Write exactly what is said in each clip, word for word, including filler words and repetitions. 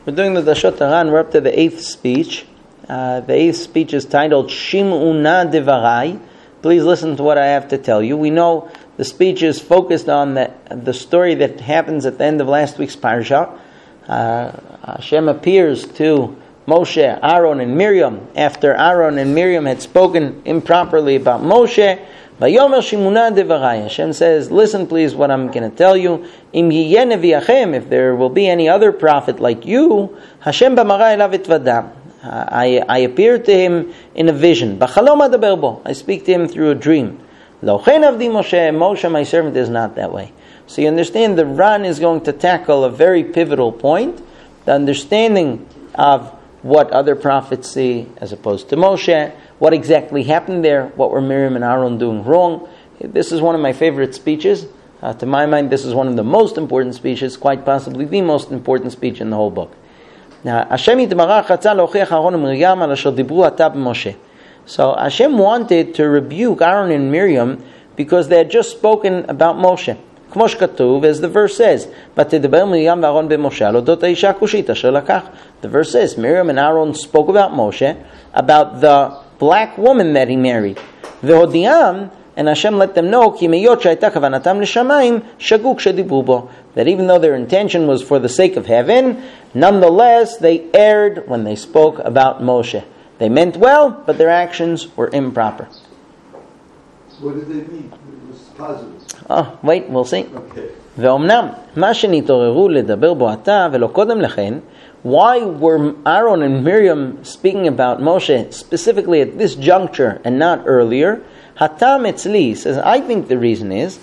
We're doing the Dashot Haran. We're up to the eighth speech. Uh, the eighth speech is titled Shim'una Devarai. Please listen to what I have to tell you. We know the speech is focused on the, the story that happens at the end of last week's parsha. Uh, Hashem appears to Moshe, Aaron, and Miriam after Aaron and Miriam had spoken improperly about Moshe. Vayomer Shim'una Devarai. Hashem says, listen please what I'm going to tell you. Im yiyeh neviachem, if there will be any other prophet like you, Hashem b'mara elav etvada. I, I appear to him in a vision. B'chalom adaber bo. I speak to him through a dream. Lo chen avdi Moshe. Moshe, my servant, is not that way. So you understand the Ran is going to tackle a very pivotal point. The understanding of what other prophets see as opposed to Moshe. What exactly happened there? What were Miriam and Aaron doing wrong? This is one of my favorite speeches. Uh, to my mind, this is one of the most important speeches, quite possibly the most important speech in the whole book. Now, Hashem yitbarach ratzah leochiach Aaron u'Miriam al asher dibru ata b'Moshe. So Hashem wanted to rebuke Aaron and Miriam because they had just spoken about Moshe. Kmo shekatuv, as the verse says, "V'tidaber Miriam v'Aaron b'Moshe al odot ha'isha kushit asher lakach." The verse says, Miriam and Aaron spoke about Moshe, about the black woman that he married. V'hodiam, and Hashem let them know, ki meyot shayta kavanatam l'shamayim shagu k'shedibru bo, that even though their intention was for the sake of heaven, nonetheless they erred when they spoke about Moshe. They meant well, but their actions were improper. What did they mean? It was positive. Oh, wait, we'll see. Okay. ואומנם, מה שנתעוררו לדבר בו עתה ולא קודם לכן, why were Aaron and Miriam speaking about Moshe specifically at this juncture and not earlier? Hatam etzli says, I think the reason is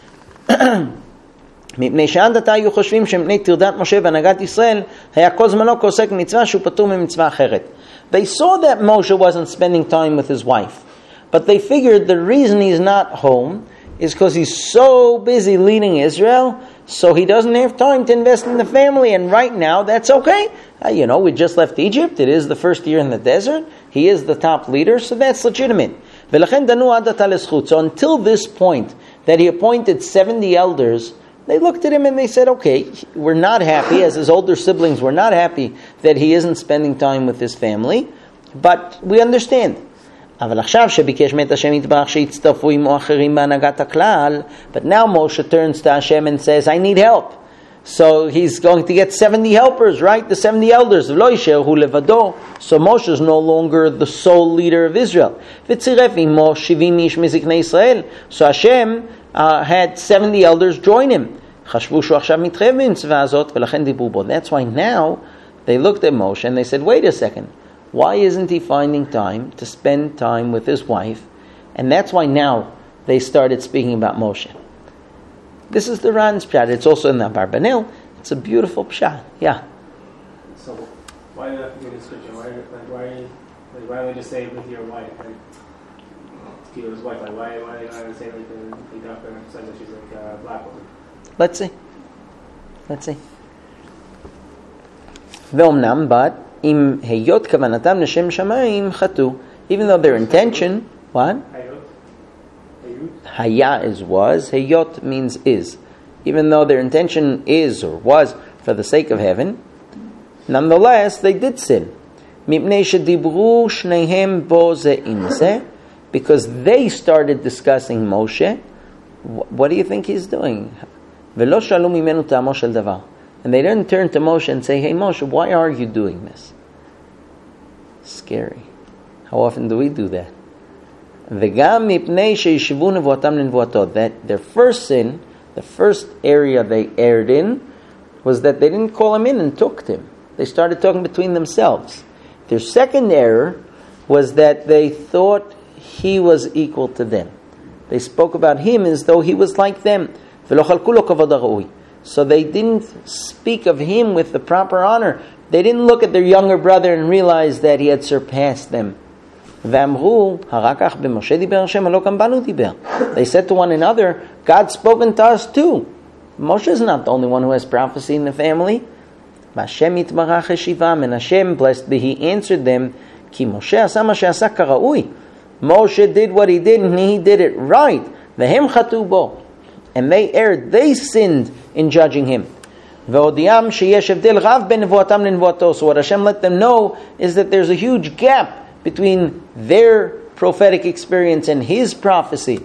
מפני שעד עתה היו חושבים שמפני טרדת משה והנהגת ישראל היה כל זמנו כעוסק מצווה שהוא פטור ממצווה אחרת. They saw that Moshe wasn't spending time with his wife, but they figured the reason he's not home is because he's so busy leading Israel, so he doesn't have time to invest in the family, and right now that's okay. Uh, you know, we just left Egypt, it is the first year in the desert, he is the top leader, so that's legitimate. So until this point, that he appointed seventy elders, they looked at him and they said, okay, we're not happy, as his older siblings were not happy that he isn't spending time with his family, but we understand. אבל עכשיו שביקש מת השם יתברך שיצטרפו עמו אחרים בהנהגת הכלל, but now Moshe turns to Hashem and says, I need help. So he's going to get seventy helpers, right? The seventy elders. ולא יישארו לבדו. So Moshe is no longer the sole leader of Israel. וצירף עמו שבעים איש מזקני ישראל. So Hashem uh, had seventy elders join him. חשבו שהוא עכשיו מתחייב במצווה הזאת ולכן דיברו בו. That's why now they looked at Moshe and they said, wait a second. Why isn't he finding time to spend time with his wife? And that's why now they started speaking about Moshe. This is the Ran's pshat. It's also in the Abarbanel. It's a beautiful pshat. Yeah. So why do you have to get a scripture? Why, like, why, like, why don't they just say with your wife? Like, to his wife. Like, why, why do they not say like the, the doctor says that she's like a black woman? Let's see. Let's see. Ve'omnam, but im heyot kavanatam l'shem shamayim chatu. Even though their intention, what? Haya is was. Heyot means is. Even though their intention is or was for the sake of heaven, nonetheless they did sin. Mipnei shedibru shnehem bo ze im ze, because they started discussing Moshe. What do you think he's doing? Velo shalu mimenu ta'amo shel davar. And they didn't turn to Moshe and say, hey Moshe, why are you doing this? Scary. How often do we do that? That their first sin, the first area they erred in, was that they didn't call him in and took him. They started talking between themselves. Their second error was that they thought he was equal to them. They spoke about him as though he was like them. So they didn't speak of him with the proper honor. They didn't look at their younger brother and realize that he had surpassed them. They said to one another, God's spoken to us too. Moshe is not the only one who has prophecy in the family. And Hashem, blessed be He, answered them, Moshe did what he did and he did it right. And they erred, they sinned in judging him. Ve'odiam sheyesh evdel rav ben nevuatam lenvuato. So what Hashem let them know is that there's a huge gap between their prophetic experience and His prophecy.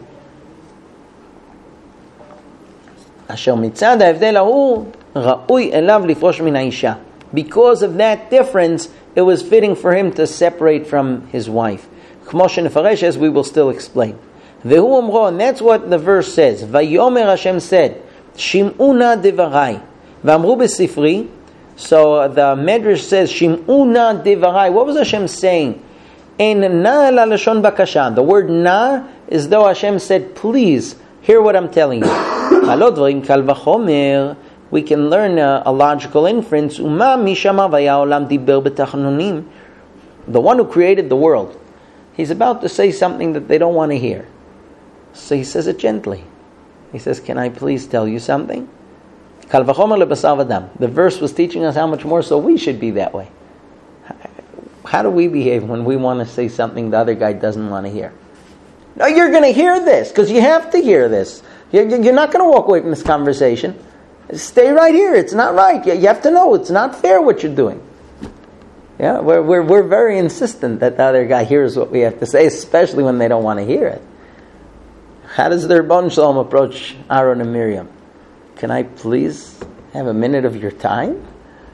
Asher mitzad ha'evdel hahu ra'ui elav lifrosh min ha'isha. Because of that difference, it was fitting for him to separate from his wife. K'mo shenefaresh, as we will still explain. Vehu omro, and that's what the verse says. Vayomer Hashem said, Shim'una devarai. V'amru b'sifri. So the Medrash says, Shim'una devarai. What was Hashem saying? En na la lashon bakasha. The word na is though Hashem said, please, hear what I'm telling you. Halot dvarim kal v'chomer. We can learn a, a logical inference. Uma mishama v'yaolam diber b'tachnonim. The one who created the world, he's about to say something that they don't want to hear. So he says it gently. He says, can I please tell you something? Kal v'chomer lebasar v'dam. The verse was teaching us how much more so we should be that way. How do we behave when we want to say something the other guy doesn't want to hear? No, you're going to hear this, because you have to hear this. You're, you're not going to walk away from this conversation. Stay right here. It's not right. You have to know it's not fair what you're doing. Yeah, we're we're we're very insistent that the other guy hears what we have to say, especially when they don't want to hear it. How does the Rebbeinu Shalom approach Aaron and Miriam? Can I please have a minute of your time?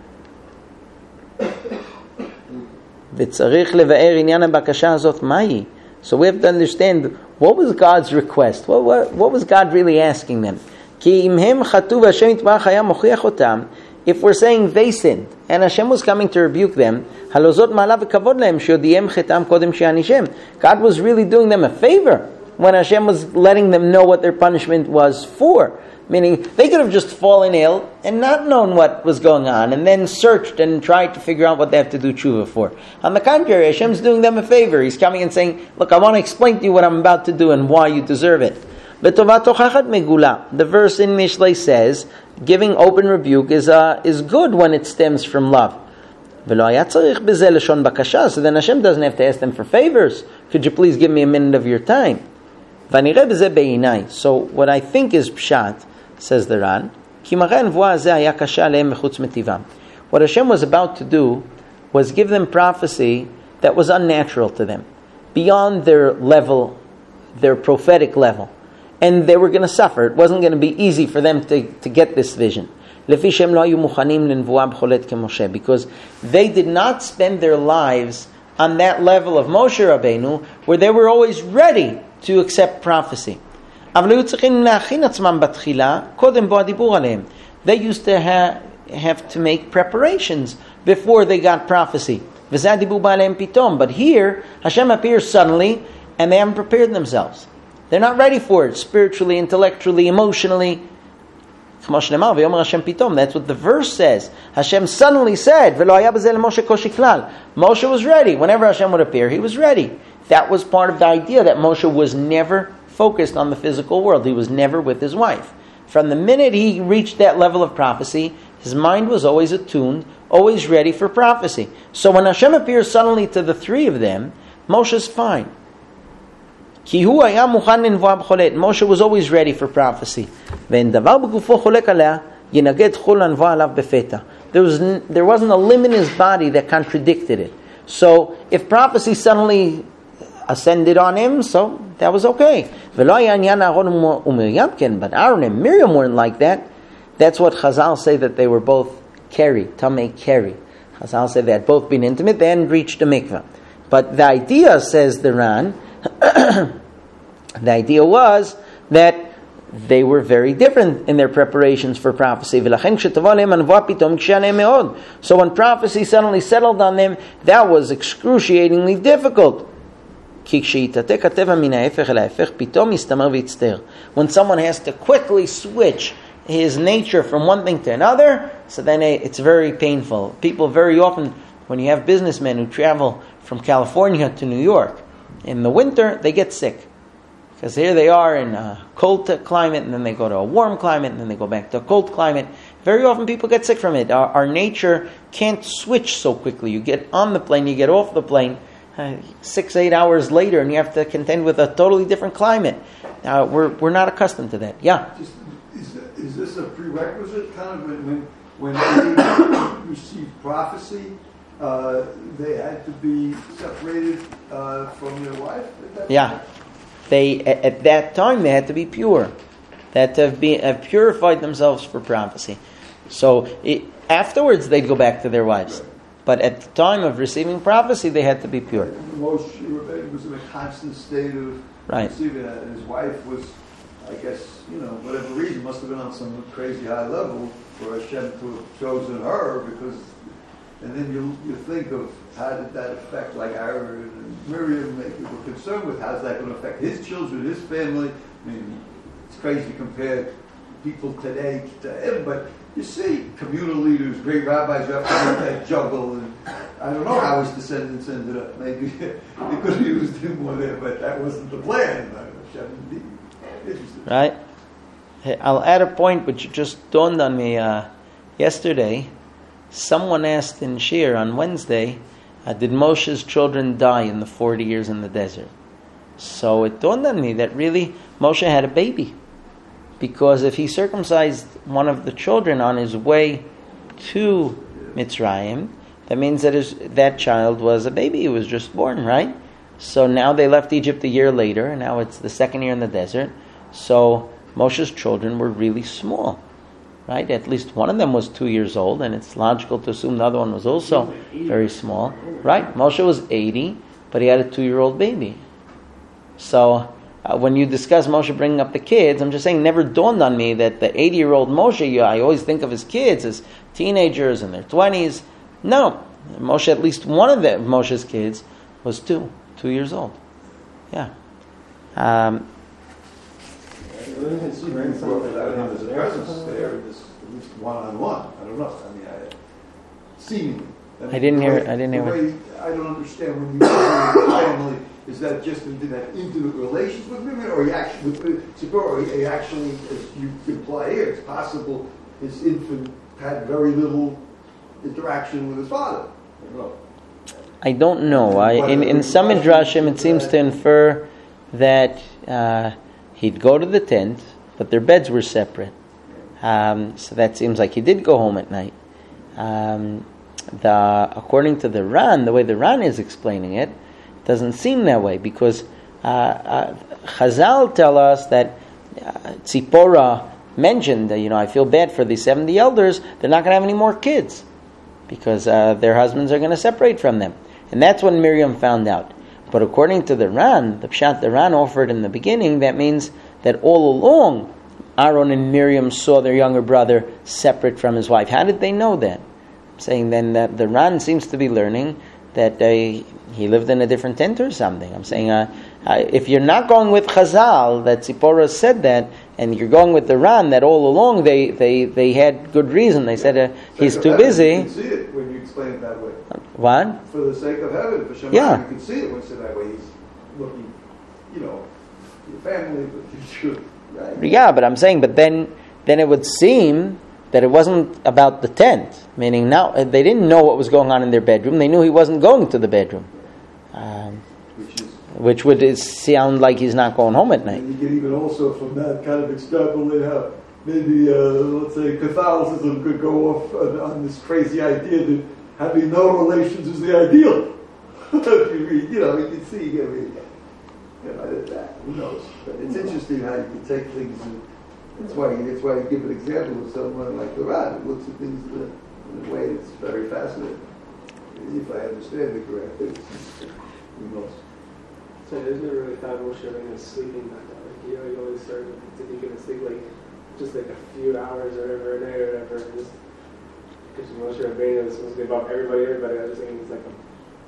So we have to understand, what was God's request? What what, what was God really asking them? If we're saying they sinned, and Hashem was coming to rebuke them, God was really doing them a favor when Hashem was letting them know what their punishment was for. Meaning, they could have just fallen ill and not known what was going on, and then searched and tried to figure out what they have to do tshuva for. On the contrary, Hashem's doing them a favor. He's coming and saying, look, I want to explain to you what I'm about to do and why you deserve it. The verse in Mishlei says, giving open rebuke is uh, is good when it stems from love. So then Hashem doesn't have to ask them for favors. Could you please give me a minute of your time? So what I think is pshat, says the Ran, what Hashem was about to do was give them prophecy that was unnatural to them, beyond their level, their prophetic level. And they were going to suffer. It wasn't going to be easy for them to, to get this vision. Because they did not spend their lives on that level of Moshe Rabbeinu, where they were always ready to accept prophecy. They used to ha- have to make preparations before they got prophecy. But here, Hashem appears suddenly, and they haven't prepared themselves. They're not ready for it, spiritually, intellectually, emotionally. That's what the verse says. Hashem suddenly said, Moshe was ready. Whenever Hashem would appear, he was ready. That was part of the idea that Moshe was never focused on the physical world. He was never with his wife. From the minute he reached that level of prophecy, his mind was always attuned, always ready for prophecy. So when Hashem appears suddenly to the three of them, Moshe's fine. Moshe was always ready for prophecy. There was there wasn't a limb in his body that contradicted it. So if prophecy suddenly ascended on him, so that was okay. But Aaron and Miriam weren't like that. That's what Chazal say, that they were both keri, tamei keri. Chazal say they had both been intimate, they hadn't reached the mikvah. But the idea, says the Ran, the idea was that they were very different in their preparations for prophecy. So when prophecy suddenly settled on them, that was excruciatingly difficult. When someone has to quickly switch his nature from one thing to another, so then it's very painful. People very often, when you have businessmen who travel from California to New York, in the winter, they get sick. Because here they are in a cold climate, and then they go to a warm climate, and then they go back to a cold climate. Very often people get sick from it. Our, our nature can't switch so quickly. You get on the plane, you get off the plane, uh, six, eight hours later, and you have to contend with a totally different climate. Uh, we're we're not accustomed to that. Yeah? Just, is, is this a prerequisite kind of when, when they received prophecy, uh, they had to be separated uh, from their wife? At that Yeah. time? They at, at that time they had to be pure. They had to have, been, have purified themselves for prophecy. So it, afterwards they'd go back to their wives. Right. But at the time of receiving prophecy, they had to be pure. Moshe Rabbeinu was in a constant state of Right. receiving that, and his wife was, I guess, you know, whatever reason, must have been on some crazy high level for Hashem to have chosen her, because, and then you you think of how did that affect, like Aaron and Miriam, they were concerned with how's that going to affect his children, his family. I mean, it's crazy to compare people today to him, but you see communal leaders, great rabbis, you have to make that juggle, and I don't know how his descendants ended up. Maybe they could have used him more there, but that wasn't the plan. Interesting. Right? Hey, I'll add a point which just dawned on me uh, yesterday. Someone asked in Shir on Wednesday, uh, did Moshe's children die in the forty years in the desert? So it dawned on me that really Moshe had a baby. Because if he circumcised one of the children on his way to Mitzrayim, that means that his, that child was a baby. He was just born, right? So now they left Egypt a year later, and now it's the second year in the desert. So Moshe's children were really small, right? At least one of them was two years old, and it's logical to assume the other one was also very small, right? Moshe was eighty, but he had a two-year-old baby. So Uh, when you discuss Moshe bringing up the kids, I'm just saying, never dawned on me that the eighty-year-old Moshe, you, I always think of his kids as teenagers in their twenties. No, Moshe, at least one of the, Moshe's kids was two, two years old. Yeah. Um, There's a presence there, this, at least one-on-one. I don't know. I mean, I, seemingly. mean, I didn't hear. way, I didn't hear. the way, I don't understand when you say family. Is that just into that intimate relations with women, or he actually, with, or he actually, as you imply here, it's possible his infant had very little interaction with his father? I don't know. I don't know. I, in in some midrashim, it seems to infer that uh, he'd go to the tent, but their beds were separate. Um, so that seems like he did go home at night. Um, the according to the Ran, the way the Ran is explaining it, doesn't seem that way, because uh, uh, Chazal tell us that uh, Tzipora mentioned that, you know, I feel bad for these seventy elders, they're not going to have any more kids because uh, their husbands are going to separate from them. And that's when Miriam found out. But according to the Ran, the Pshat the Ran offered in the beginning, that means that all along Aaron and Miriam saw their younger brother separate from his wife. How did they know that? I'm saying then that the Ran seems to be learning that they he lived in a different tent or something. I'm saying, uh, uh, if you're not going with Chazal, that Tzipora said that, and you're going with the Ran, that all along they, they, they had good reason. They said uh, he's too busy. You can see it when you explain it that way. What? For the sake of heaven, for Shema, yeah. You can see it when it's that way. He's looking, you know, your family, but you right? Yeah, but I'm saying, but then, then it would seem that it wasn't about the tent, meaning now they didn't know what was going on in their bedroom. They knew he wasn't going to the bedroom, um, which, is, which would sound like he's not going home at night. And you can even also from that kind of extrapolate how maybe, uh, let's say, Catholicism could go off on, on this crazy idea that having no relations is the ideal. If you read, you know, you can see, you know, you know that. Who knows? But it's interesting how you can take things and That's why, that's why you give an example of someone like the Ran. It looks at things in a, in a way that's very fascinating. If I understand it correctly. Who knows? So there's never really thought Moshe Rabbeinu was sleeping that night. Like, you know, you always start to think he could sleep like just like a few hours or whatever a night or whatever. Just because Moshe Rabbeinu is supposed to be above everybody, everybody. I just think he's like a.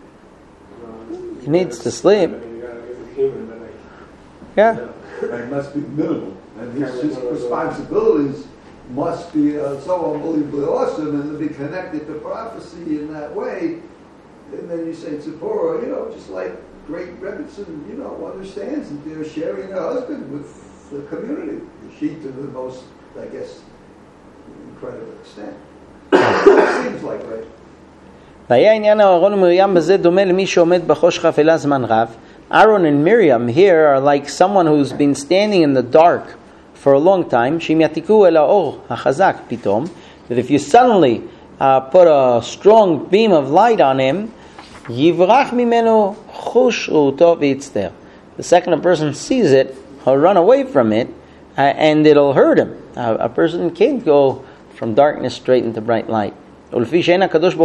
Uh, he needs to sleep. I mean, you know, he's a human, but like. Yeah. You know. It must be minimal. And his, his responsibilities must be uh, so unbelievably awesome and to be connected to prophecy in that way. And then you say Tzipora, you know, just like great Rebbetzin, you know, understands that they're sharing their husband with the community. She to the most, I guess, incredible extent. It seems like, right? והיה עניין אהרון ומרים בזה דומה למי שעומד בחושך אפלה זמן רב. Aaron and Miriam here are like someone who's been standing in the dark for a long time. שאם יתיקו אל האור החזק פתאום, that if you suddenly uh, put a strong beam of light on him, yivrach mimenu chush ru'uto v'yitzter. The second a person sees it, he'll run away from it, uh, and it'll hurt him. Uh, a person can't go from darkness straight into bright light. Being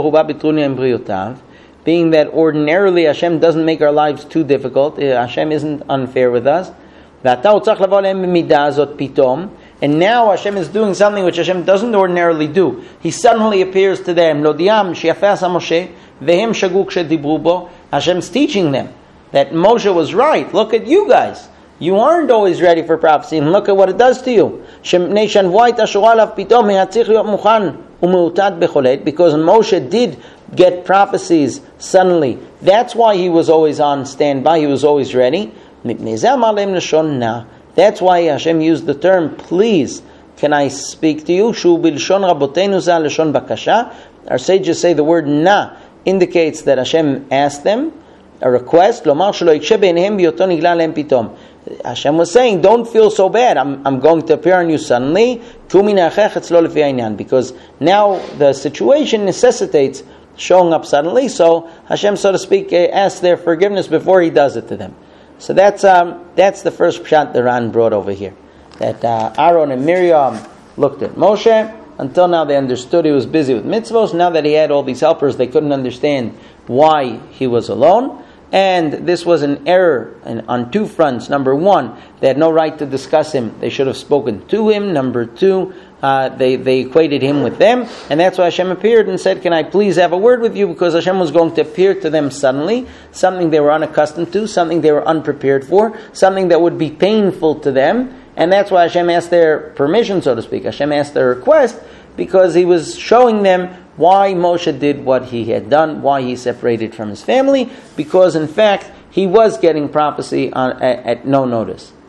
that ordinarily Hashem doesn't make our lives too difficult, Hashem isn't unfair with us. And now Hashem is doing something which Hashem doesn't ordinarily do. He suddenly appears to them. Hashem's teaching them that Moshe was right. Look at you guys. You aren't always ready for prophecy, and look at what it does to you. Because Moshe did get prophecies suddenly. That's why he was always on standby. He was always ready. That's why Hashem used the term, please, can I speak to you? Our sages say the word na indicates that Hashem asked them a request. Hashem was saying, don't feel so bad. I'm, I'm going to appear on you suddenly. Because now the situation necessitates showing up suddenly. So Hashem, so to speak, asks their forgiveness before He does it to them. So that's um, that's the first pshat the Ran brought over here. That uh, Aaron and Miriam looked at Moshe. Until now they understood he was busy with mitzvos. Now that he had all these helpers, they couldn't understand why he was alone. And this was an error on two fronts. Number one, they had no right to discuss him. They should have spoken to him. Number two, uh, they, they equated him with them. And that's why Hashem appeared and said, can I please have a word with you? Because Hashem was going to appear to them suddenly. Something they were unaccustomed to. Something they were unprepared for. Something that would be painful to them. And that's why Hashem asked their permission, so to speak. Hashem asked their request because He was showing them why Moshe did what he had done, why he separated from his family, because in fact he was getting prophecy on, at, at no notice.